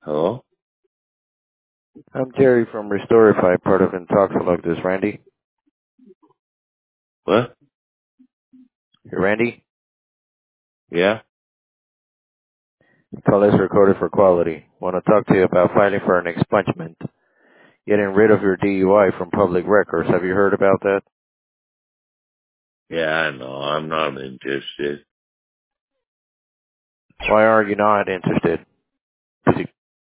Hello? I'm Jerry from Restorify, part of Intoxilog. This Randy. What? Hey, Randy, Yeah? call is recorded for quality. Want to talk to you about filing for an expungement, getting rid of your DUI from public records. Have you heard about that? Yeah, I know. I'm not interested. Why are you not interested?